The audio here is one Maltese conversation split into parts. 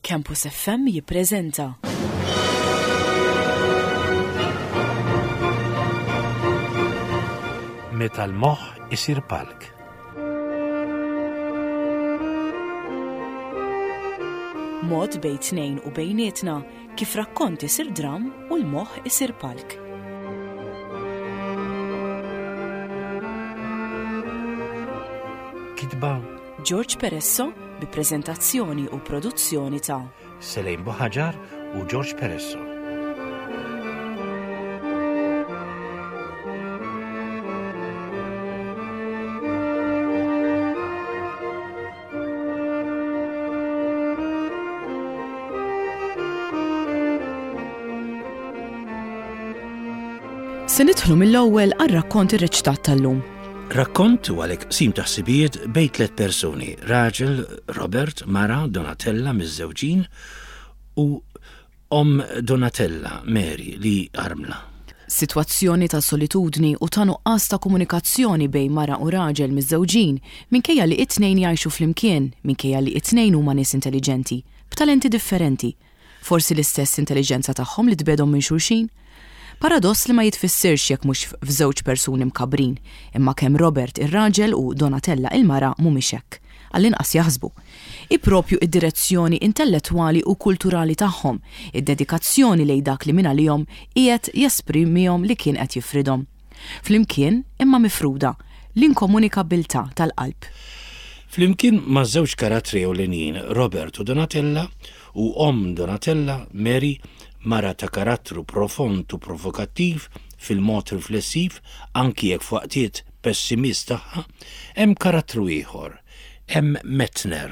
Campus FM jippreżenta. Meta l-moħħ isir palk. Mod bejn tnejn u bejnietna kif rakkont isir dram u l-moħħ isir palk. Kitba George Peresso bi preżentazzjoni u produzzjoni ta' Selejn Boħaġar u George Peresso. Se nidħlu mill-ewwel għar-rakkont ir-reċitat tal-lum. Rakkont u għalek sim taħsibijiet bejn 3 persuni, raġel Robert, mara Donatella miż-żewġin u Donatella Mary li armla. Sitwazzjoni ta' solitudni u ta' nuqqas ta' komunikazzjoni bejn mara u raġel miż-żewġin minkejja li it-tnejn jgħixu flimkien, minkejja li it-tnejn huma nies intelligenti, b'talenti differenti. Forsi l-istess intelligenza tagħhom li tbedhom minn xulxin? Paradoss li ma jitfissirx jekk mhux f'żewġ persuni mkabrin, imma kemm Robert ir-raġel u Donatella il-mara mhumiex hekk, għall-inqas jaħsbu. Propju id-direzzjoni intellettwali u kulturali tagħhom, id-dedikazzjoni lejn dak li minn għalihom qiegħed jesprimihom li kien qed jifridhom. Flimkien imma mifruda l-inkomunikabilità tal-qalb. Flimkien ma' żewġ karattri ewlenin, Robert u Donatella u Donatella Mary, mara ta' karattru profond u provokattiv fil-mod riflessiv anki jekk f'waqtiet pessimist tagħha, hemm karattru ieħor, hemm Metzner.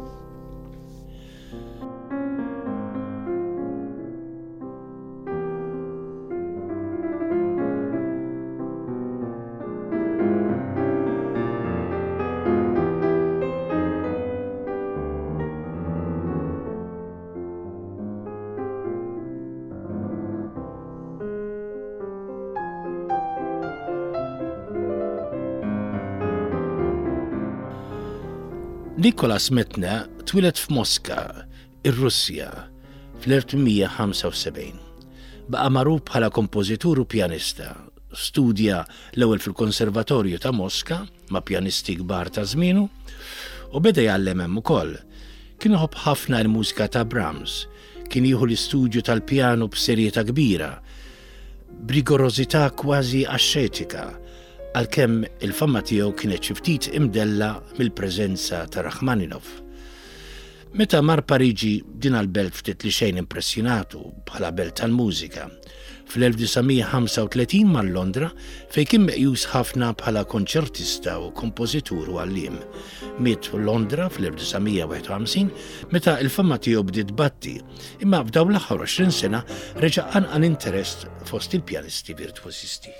Nicolas Metzner twilet f'Mosca, ir-Russja, fl-1875. Baqa' magħruf bħala kompożitur u pjanista. Studja l-ewwel fil-Konservatorju ta' Mosca ma' pjanisti kbar ta' żmienu u beda jgħallem hemm ukoll. Kien iħobb ħafna l-mużika ta' Brahms, kien jieħu l-istudju tal-pjanu b'serjetà kbira, b'rigorożità kważi ascetika, għalkemm il-famma tiegħu kienet xi ftit imdella mill-preżenza ta' Rachmaninov. Meta mar Pariġi din għall-belt ftit li xejn impressjonatu bħala belt tal-mużika. Fl-1935 mar Londra fejn kien meqjus ħafna bħala konċertista u kompożitur u għalliem. Miet Londra fl-1951 meta il-famma tiegħu bdiet batti, imma f'dawn l-aħħar 20 sena reġa' anqal interess fost il-pjanisti virtuosisti.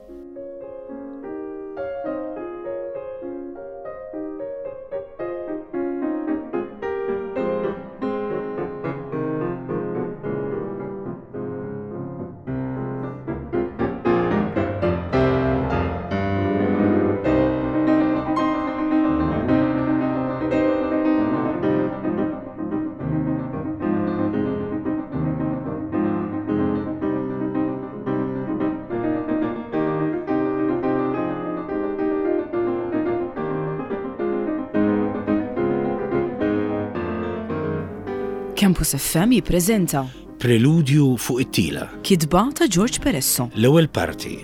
Campus FM jippreżenta Preludju fuq it-tila. Kitba ta' George Peresso. L-ewwel parti.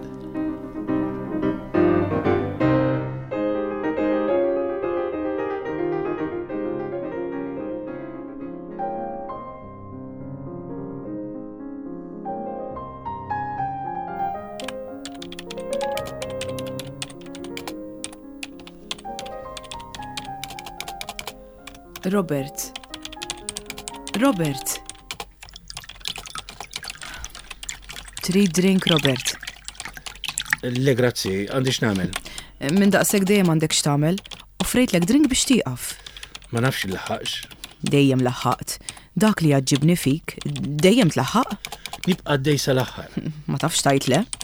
Robert. Trid drink, Robert? Le grazzi, għandix nagħmel. Minn daqshekk dejjem għandek x'tagħmel, offrejtlek drink biex tieqaf. Ma nafx il-laħħaqx. Dejjem laħħaqt. Dak li jaġġibni fik, dejjem tlaħħaq? Nibqa' għaddej sal-aħħar. Ma tafx tajt le?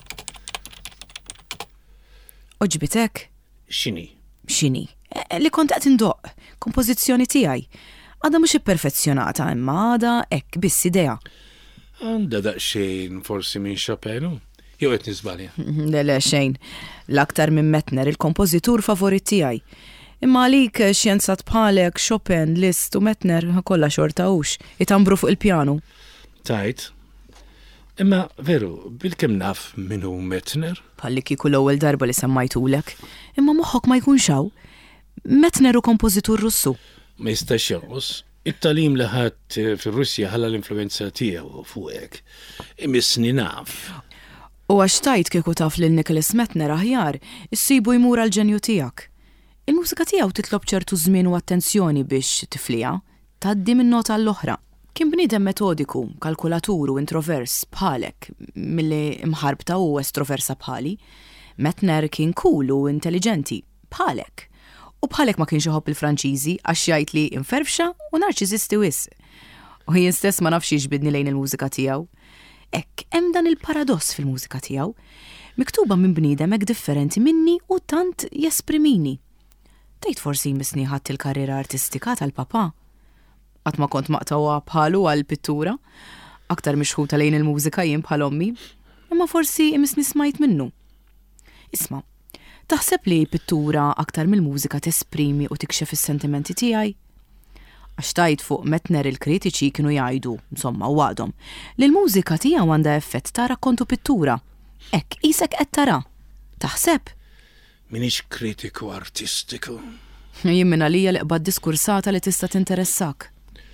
Oġbitek? X'inhi? Li kont qed indoq, kompożizzjoni tiegħi. Għada mhux ipperfezzjonata imma għada hekk biss idea. Għandha daqsxejn forsi minn Chopin, jew qed nisbalja. Le xejn, l-aktar minn Mettner il-kompożitur favorit tiegħi. Imma għalik xjenzat bħalek, Chopin, Liszt u Mettner kollha xorta hux, itambru fuq il-pjanu. Tajt. Imma veru, bil-kemm naf minnu Mettner? Bħalli kieku l-ewwel darba li semmajtulek, imma moħħok ma jkunx hawn. Mettner u kompożitur Russu. Ma jistax jonqos. It-talim li ħadd fir-Russja ħalla l-influenza tiegħu fuqek. Imissni naf. U għax tajt kieku taf lil Nicholas Mettner aħjar, issibu jmur għal-ġenju tiegħek. Il-mużika tiegħu titlob ċertu żmien u attenzjoni biex tifliha, tgħaddi minn nota l-oħra. Kien bniedem metodiku, kalkulatur u introvers bħalek, milli imħarbta u estroversa bħali. Mettner kien cool u intelligenti bħalek. U bħalek ma kienx iħobb il-Franċiżi għax jgħid li inferfxa u narċiżisti wis. U jien stess ma nafx jiġbidni lejn il-mużika tiegħu. Hekk hemm dan il-paradoss fil-mużika tiegħu. Miktuba minn bniedem hekk differenti minni u tant jesprimini. Tgħid forsi jmissni ħadd il-karriera artistika tal-papà. Qatt ma kont maqtawha bħalu għall-pittura, aktar mixħuta lejn il-mużika jien bħal ommi, imma forsi jmissni smajt minnu. Isma', taħseb li pittura aktar mill-mużika tesprimi u tikxef is-sentimenti tiegħi? Għax tajt fuq Mettner il-kritiċi kienu jgħidu, insomma u għadhom, li l-mużika tiegħu għandha effett tara kontu pittura. Hekk isek qed tara. Taħseb? Minix kritiku artistiku. Jien minn għalija li qbad diskursata li tista' tinteressak.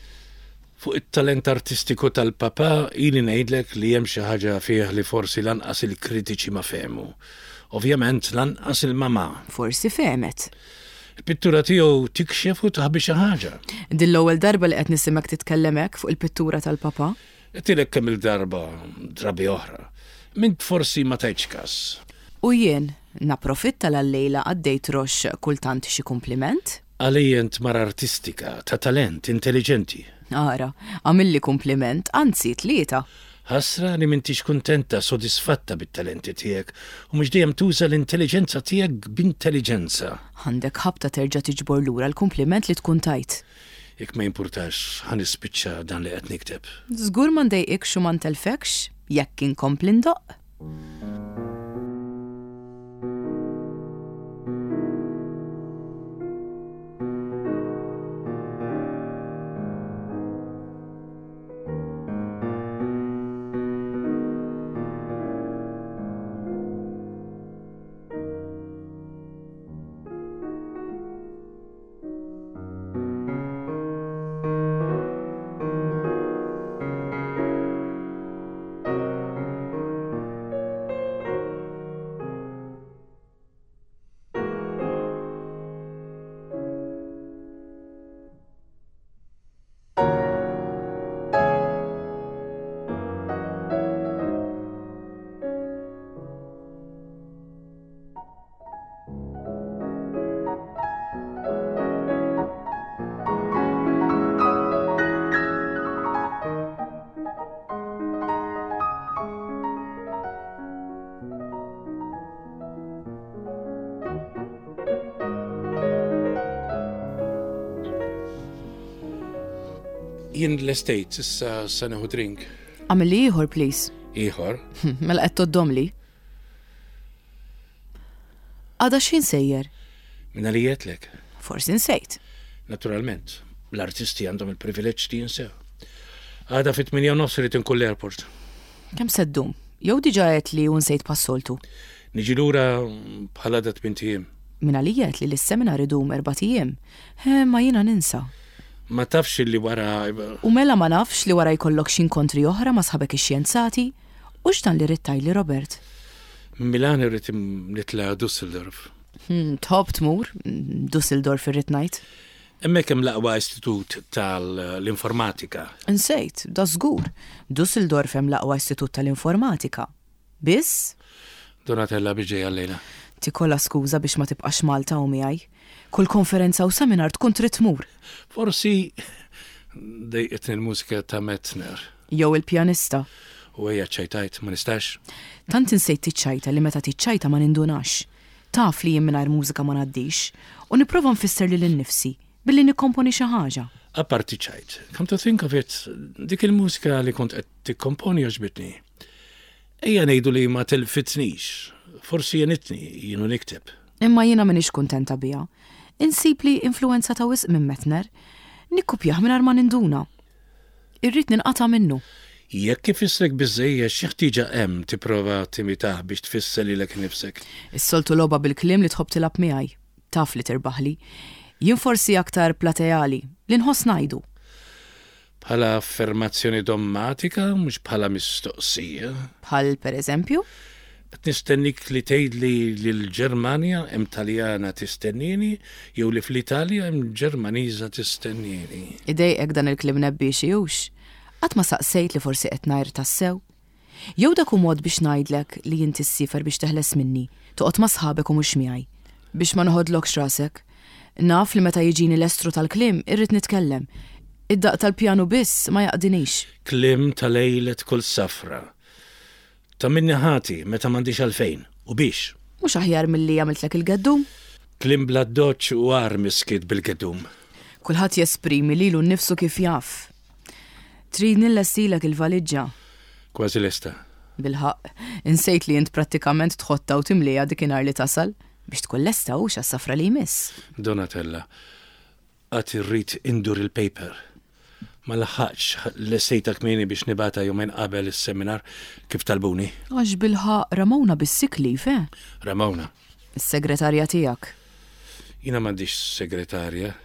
Fuq it-talent artistiku tal-papà ili ngħidlek li hemm xi ħaġa fih li forsi lanqas il-kritiċi ma fehmu. Ovvjament lanqas il-mamà. Forsi femet. Il-pittura tiegħu tikxef u taħbi xi ħaġa. Din l-ewwel darba li qed nisimek titkellem hekk fuq il-pittura tal-papà? Qedtilek kemm il-darba drabi oħra. Mint forsi ma tajtx każ. U jien napprofitta l-lejla għaddejt rox kultant xi kumpliment? Għalijent mara artistika, ta' talent, intelligenti. Ara, għamilli kumpliment, anzi tlieta. Ħasra li m'intix kuntenta, sodisfatta bit-talenti tiegħek u mhux dejjem tuża l-intelligenza tiegħek b'intelligenza. Għandek ħabta terġa' tiġbor lura l-kumpliment li tkun tajt. Jekk ma jimpurtax ħanispiċċa dan li qed nikteb. Żgur ma ndejqikx u ma ntelfekx jekk inkompli ndoq. Jien l-estate, issa neħu drink. Għamil li ieħor, please. Ieħor? Mela qed toddom li. Għada x'in sejjer? Minna li jetlek. Forsi nsejt. Naturalment, l-artisti għandhom il-privileġġ li jinsew. Għada fit-8:30 li tinkun l-airport. Kemm seddum? Jew diġà qed li u nsejt passoltu. Niġi lura bħala dat 8 ijiem. Minna li qed li l-seminar idum 4 ijiem. Ma jiena ninsa. Ma tafx li wara... U mela ma nafx li wara jkollok x'inkontri oħra ma sħabek ix-xjenzati? U x'dan li rittajli Robert? Milan irrid nitla Dusseldorf. Tħobb tmur, Dusseldorf irrid ngħid. Hemmhekk hemm l-aqwa istitut tal-informatika. Insejt, da żgur. Dusseldorf hemm l-aqwa istitut tal-informatika. Biss? Donatella biġej għallejla. Tikolla skuża biex ma tibqax Malta u miegħi. Kull konferenza u seminar tkun trid tmur. Forsi dejqitni l-mużika ta' Mettner. Jew il-pjanista. U hija ċajtajt, ma nistax. Tant insejt tiċċajta li meta tiċċajta ma nindunax. Taf li jien mingħajr mużika ma ngħaddix u nipprova nfisser li l-nifsi billi nikkomponi xi ħaġa. Apparti ċajt, come to think of it, dik il-mużika li kont qed tikkomponi oġbitni. Ejja ngħidu li ma telfitnix, forsi jenitni jienu nikteb. Imma jiena minix kuntenta biha. Insib li influenza ta' wisq minn Metner, nikkupjah mingħajr ma ninduna. Irrid ninqata' minnu. Jekk ifissrek biżejja xi ħtieġa hemm tipprova timitaħ biex tfisser lilek nifsek. Is-soltu logħba bil-kliem li tħobb tilab miegħi. Taf li tirbaħli. Jien forsi aktar platejali li nħoss ngħidu. Bħala affermazzjoni dommatika, mhux bħala mistoqsija. Bħal pereżempju? Qed nistennik li tgħidli li l-Ġermanja hemm Taljana tistennini jew li fl-Italja hemm Ġermaniża tistennini. Idejqek dan il-kliem nebbixi hux. Qatt ma saqsejt li forsi qed ngħid tassew. Jew dak hu mod biex ngħidlek li inti ssifer biex teħles minni, toqgħod ma' sħabek u mhux miegħi. Biex ma noħodlokx rasek. Naf li meta jiġini l-estru tal-kliem irrid nitkellem. Id-daq tal-pjanu biss ma jaqdinix. Klim tal-lejlet kull safra. Ta' minni ħati meta m'għandix għalfejn u biex. Mhux aħjar milli għamiltlek il-geddum? Klim bla doċċ u għar miskit bil-gedum. Kulħadd jesprimi lilu nnifsu kif jaf. Tridni nlessilek il-valiġġa. Kważi lesta. Bil-ħaq, insejt li int prattikament tħotta u timlija dikinhar li tasal biex tkun lesta hux għas-safra li jmiss. Donatella, għad irrid indur il-paper. Ma laħħaqx l-sejta kmini biex nibata jumejn qabel is-seminar kif talbuni. Għax bil-ħaq Ramona bis-sikli, fe? Ramona. Is-segretarja tiegħek. Jina m'għandix segretarja.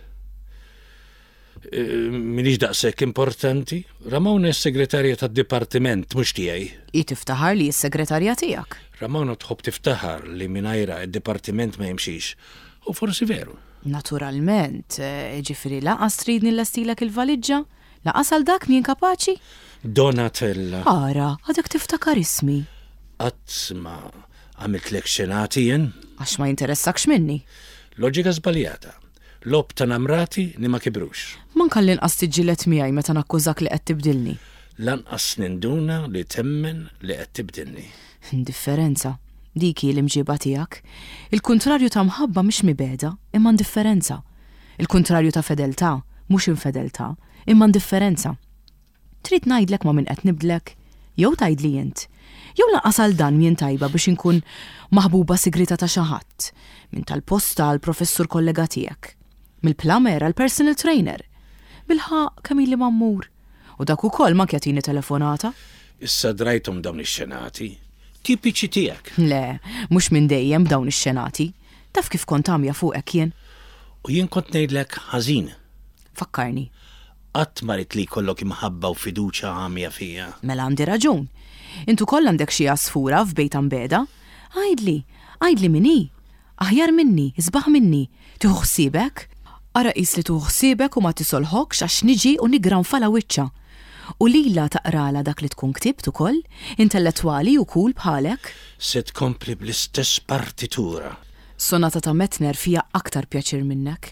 Minix daqshekk importanti. Ramona s-segretarja tad-dipartiment mhux tiegħi. I tiftaħar li s-segretarja tiegħek. Ramona tħobb tiftaħar li mingħajra d-dipartiment ma jimxix. U forsi veru. Naturalment, ġifiri laqas tridni l-estilek il-valiġġa? Laqas għal dak mien kapaċi? Donatella. Ara, għadek tiftakar ismi. Qatt-ma għamiltlek xenati jien? Għax ma jinteressakx minni. Loġika żbaljata. Lob ta' namrati li ma kibrux. Man kallin qas tiġġilet miegħi meta nakkużak li qed tibdilni. Lanqas ninduna li temmen li qed tibdilni. Indifferenza. Diki l-imġiba tiegħek. Il-kuntrarju ta' mħabba mhix mibeda, imma indifferenza. Il-kuntrarju ta' fedeltà mhux infedeltà, imma indifferenza. Trid ngħidlek ma' min qed nibdlek, jew tgħidli int. Jew lanqas għal dan mien tajba biex inkun maħbuba sigrita ta' xi ħadd, minn tal-posta għal professur kollega tiegħek. Mill-plamer għal personal trainer. Bil-ħaq kemm ili mammur. U dak ukoll ma kjatini telefonata. Issa drajtum dawn ix-xenati. Tipiċi tiegħek. Le, mhux minn dejjem dawn ix-xenati. Taf kif kont għamja fuqek jien. U jien kont ngħidlek ħażin. Fakkarni. Qatt ma rid li jkollok imħabba u fiduċja għamja fija. Mela għandi raġun. Intu koll għandek xi għasfura f'bejt ambeda. Għajdli minni. Aħjar minni, isbaħ minni. Tieħu ħsiebek? Ara qis li tuħu ħsiebek u ma tisolħokx għax niġi u nigranfala wiċċa. U lila taqrala dak li tkun ktibt ukoll, intellettwali u kul bħalek. Se tkompli bl-istess partitura. Sonata ta' Metner fija aktar pjaċir minnek.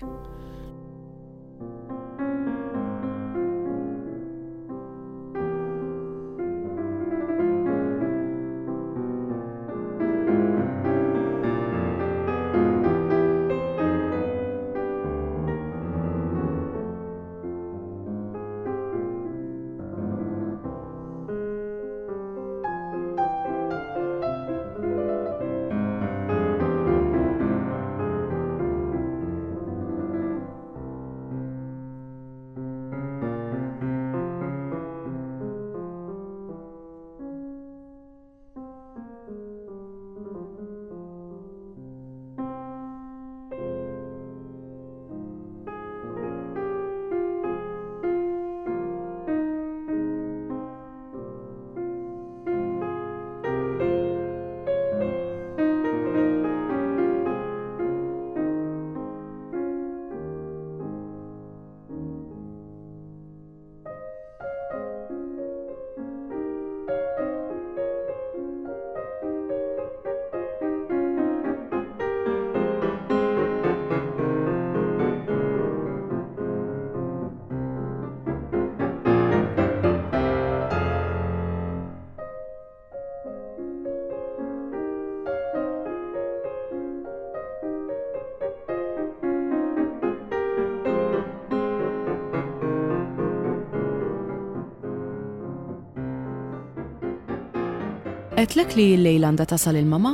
Qedlek li l-lejla għandha tasal il-mama?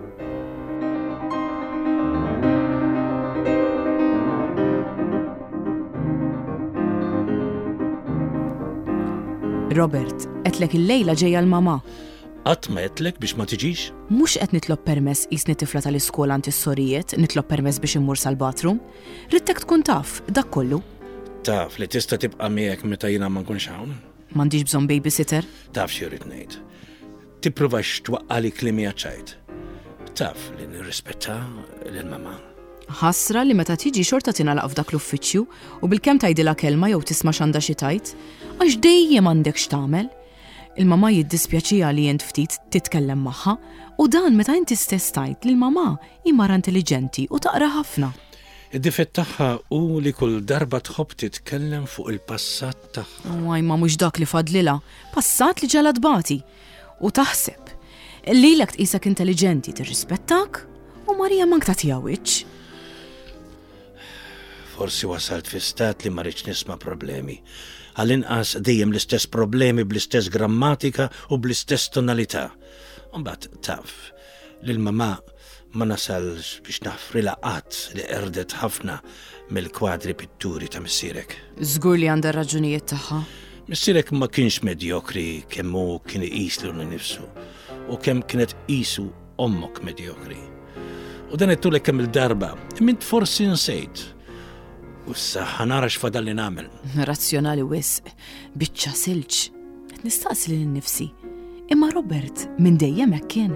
Robert, qedlek il-lejla ġejja l-mama. Qatt ma qedlek biex ma tiġix? Mhux qed nitlob permess qisni tifla tal-iskola għand is-sorijiet, nitlob permess biex immur sal-bathroom. Ridtek tkun taf, dak kollu. Taf li tista' tibqa' miegħek meta jiena ma nkunx hawn? M'għandix bżonn babysitter? Taf xi rrid ngħid. Tippruvax twaqqali klimi ċajt. Taf li nirrispetta lill-mama. Ħasra li meta tiġi xorta tingħalaq f'dak l-uffiċċju u bilkemm tgħidilha kelma jew tisma' x'għandha xi tajt, għax dejjem għandek x'tagħmel. Il-mama jiddispjaċija li jent ftit titkellem magħha u dan meta inti stess tajt li l-mama hi mara intelligenti u taqra ħafna. Id-difett tagħha hu li kull darba tħobb titkellem fuq il-passat tagħha. Waj ma mhux dak li fadlilha, passat li ġala tbati. U taħseb, lilek tqisek intelligenti tirrispettak u Marija ma tagħtiha wiċċ. Forsi wasalt fi stat li ma rridx nisma' problemi. Għall-inqas dejjem l-istess problemi bl-istess grammatika u bl-istess tonalità. Mbagħad taf li l-mama ma nasalx biex nafri laqat li qerdet ħafna mill-kwadri pitturi ta' missierek. Żgur li għandha raġunijiet tagħha. Missierek ma kienx medjokri kemm hu kien iqislu nifsu u kemm kienet qisu ommok medjokri. U dan qedtulek kemm il-darba, mint forsi nsejt. U s-saħħa nara x'fadal li nagħmel. Razzjonali wisq, biċċa silġ. Qed nistaqsi lil nnifsi. Imma Robert minn dejjem hekk kien.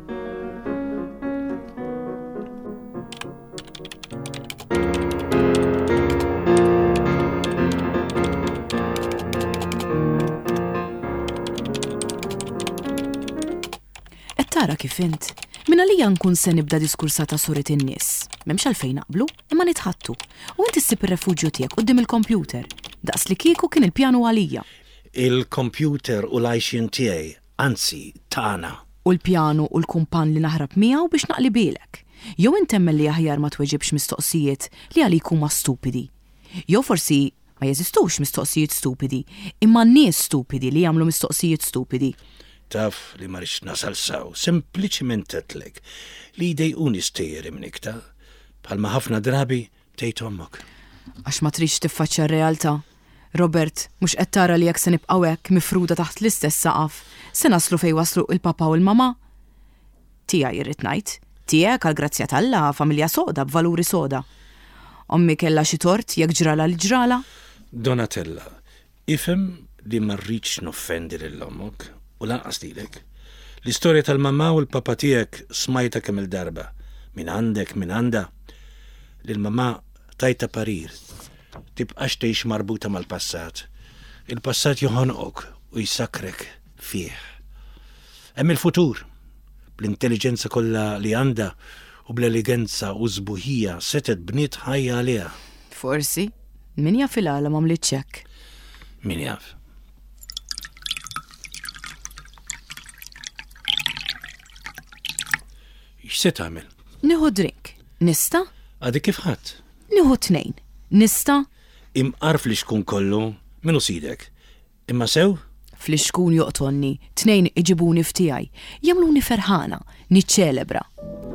Qed tara kif int. Min għalija nkun se nibda diskursa ta' surit in-nies. M'hemmx għalfejn naqblu, imma nitħattu. U inti ssib ir-refuġju tiegħek quddiem il-kompjuter. Daqs li kieku kien il-pjanu għalija. Il-kompjuter u l-għajxin tiegħi, anzi tagħna. U l-pjanu u l-kumpan li naħrab miegħu biex naqli bielek. Jew intemmel li aħjar ma tweġibx mistoqsijiet li għalik huma stupidi. Jew forsi ma jeżistux mistoqsijiet stupidi, imma nies stupidi li jagħmlu mistoqsijiet stupidi. Taf li ma rridx nasal saw, sempliċiment qedlek li jdejquni stejjer imnikta, bħalma ħafna drabi tgħid ommok. Għax ma trix tiffaċċja r-realtà. Robert, mhux qed tara li jekk se nibqgħu hekk mifruda taħt l-istess saqaf, se naslu fejn waslu il-papa u l-mama? Tiegħi irrid ngħid, tiegħek għall-grazzja tal-Alla familja soda b'valuri soda. Ommi kellha xi tort jekk ġrala li ġrala? Donatella, ifhem li ma rridx noffendi lil ommok. U lanqas lilek. L-istorja tal-mamma u l-papa tiegħek smajta kemm il-darba. Min għandek, min għandha. Lil-mamma tajta parir. Tibqax tgħix marbuta mal-passat. Il-passat joħonqok u jisakrek fih. Hemm il-futur. Bl-intelligenza kollha li għandha u bl-eleganza u żbuħija setet bniet ħajja għaliha. Forsi, min jaf il-għala m'għamlitx hekk. Min jaf. X'se tagħmel? Nieħu drink. Nista? Għadi kif ħadd? Nieħu 2. Nista? Imqarf li xkun kollu, minnu sidek. Imma sew? Fli xkun joqtonni, 2 iġibuni f'tiegħi, jagħmluni ferħana, niċċelebra.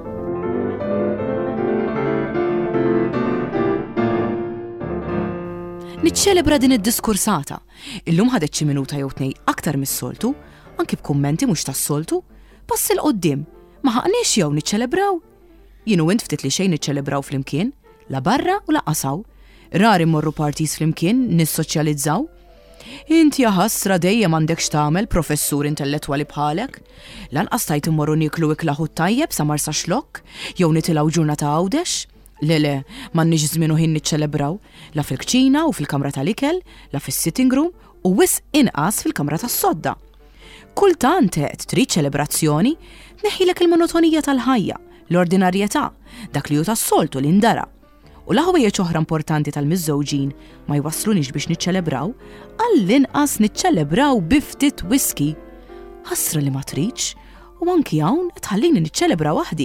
Niċċelebra din id-diskursata. Illum ħadet xi minuta jew 2 aktar mis-soltu, anki b'kummenti mhux tas-soltu, passi l qoddim. Ma ħaqniex jew niċċelebraw. Jien u int ftit li xejn niċċelebraw flimkien, la barra u la qasaw. Rari mmorru partis flimkien, nissoċjalizzaw. Inti ħasra dejjem għandek x'tagħmel professur intellettwali bħalek. Lanqas tajt immorru niklu iklaħu tajjeb sa marsa xlokk, jew nitilgħu ġurnata għawdex. Le, m'għandniex żmien ħin niċċelebraw, la fil-kċina u fil-kamra tal-ikel, la fis-sitting room u wisq inqas fil-kamra tas-sodda. Kultant qed trid ċelebrazzjoni, neħilek il-monotonija tal-ħajja, l-ordinarjetà, dak li hu tas-soltu li ndara. U l-ħwejjeġ oħra importanti tal-miżżewġin ma jwasslunix biex niċċelebraw, għall-inqas niċċelebraw bi ftit whisky. Ħasra li ma tridx, u anki hawn qed ħallini niċċelebra waħdi.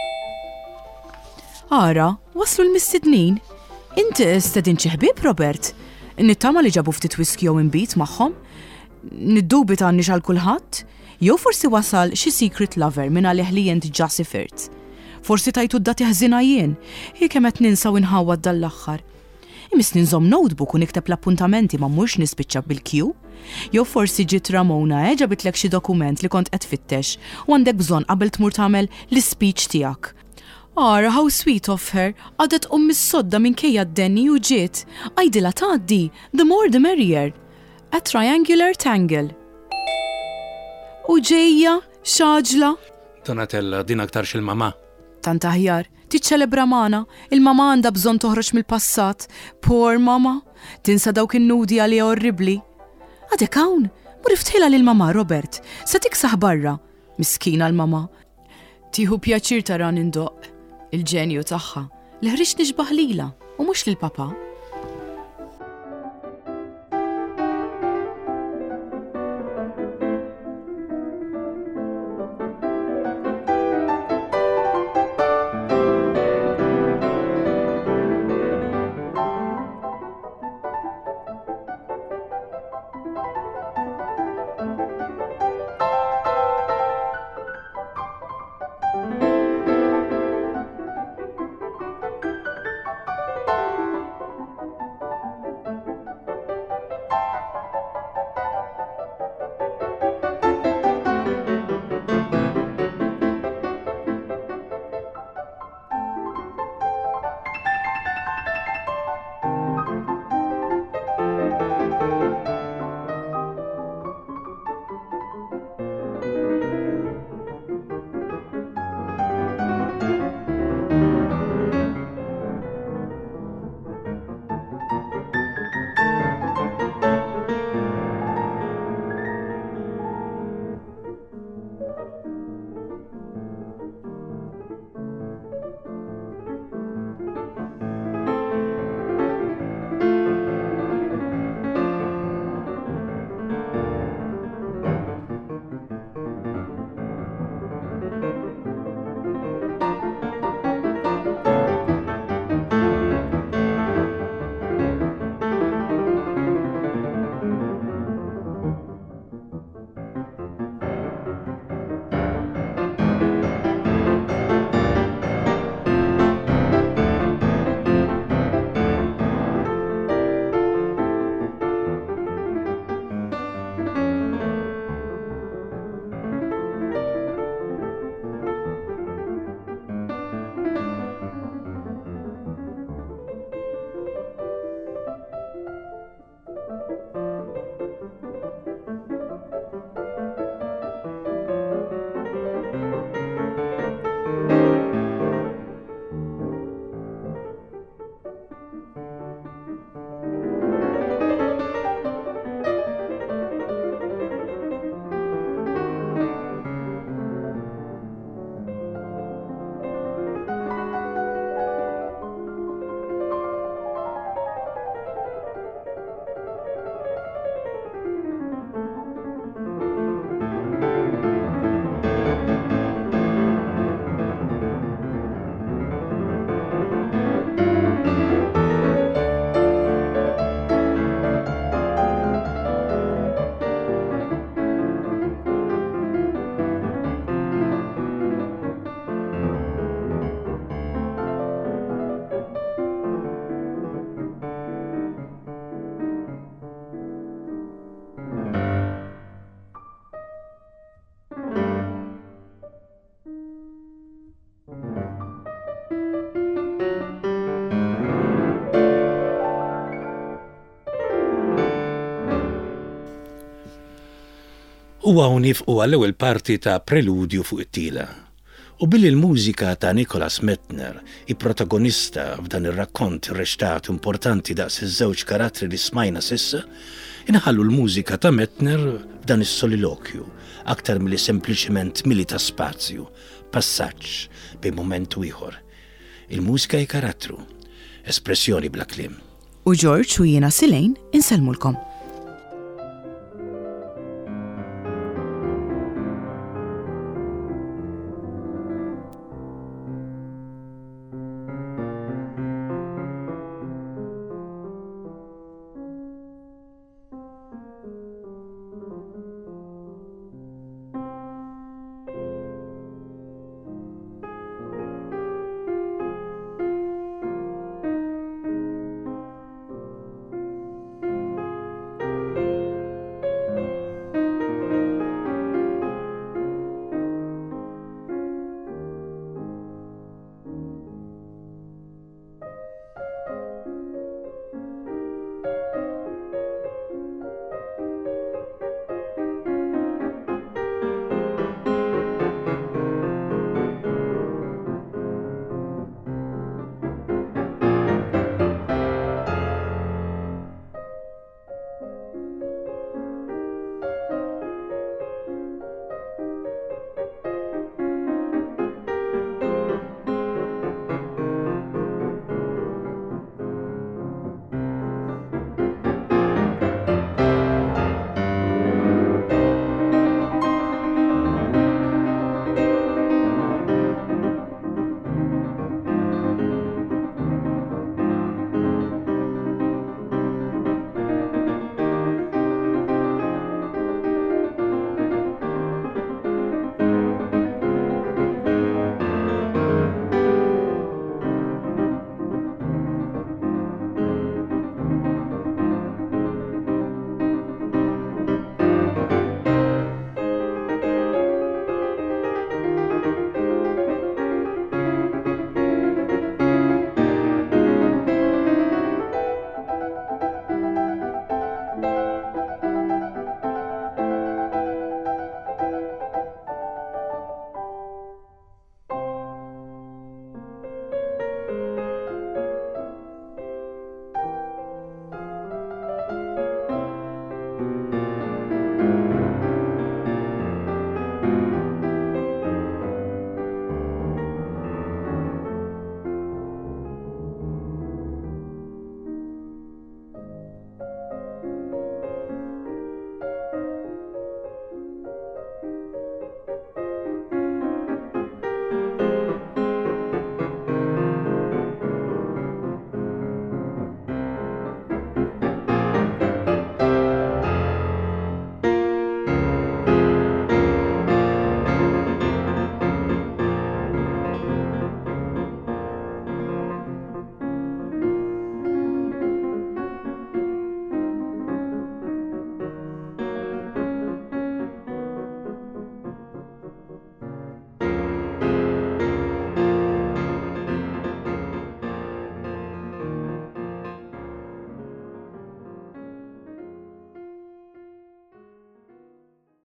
Ara, waslu l-mistednin. Inti stedin xi ħbieb, Robert? Nittama li ġabu ftit whisky jew inbit magħhom? Niddubita għannix għal kulħadd? Jew forsi wasal xi secret lover minn għalih li jent ġa sifirt. Forsi tajtu d-dati ħżina jien, kemm qed ninsa u nħawad dal-aħħar. Imis ninżomm notebook u nikteb l-appuntamenti ma mhux nispiċċa bil-kju. Jew forsi ġiet Ramona ġabitlek xi dokument li kont qed tfittex u għandek bżonn qabel tmur tagħmel l-speech tiegħek. Ara, how sweet of her, għadet mis-sodda minkejja d-denni u ġiet. Għajdila tgħaddi, the more the merrier. A triangular tangle. U ġejja, xaġla. Donatella, din aktarx il-mama. Tant aħjar, tiċċelebra magħna, il-mama għandha bżonn toħroġ mill-passat. Poor mama, tinsa dawk in-nudi għalija orribli. Għadek hawn, mur iftħilha lil-mama Robert, se tiksaħ barra. Miskina l-mama. Tieħu pjaċir tara nindoq il-ġenju tagħha li ħriġ nixbaħ lilha u mhux lill-papa. U għaw nifqu għall-ewwel parti ta' preludju fuq it-tila. U billi l-mużika ta' Nicholas Mettner, i-protagonista f'dan ir-rakkont irrextat importanti daqs iż-żewġ karattri li smajna sissa, inħallu l-mużika ta' Mettner f'dan is-solilokju, aktar milli sempliċement mili ta' spazju, passaġġ bejn moment u ieħor. Il-mużika hi karattru, espressjoni bla kliem. U George u jiena Silejn insellmulkom.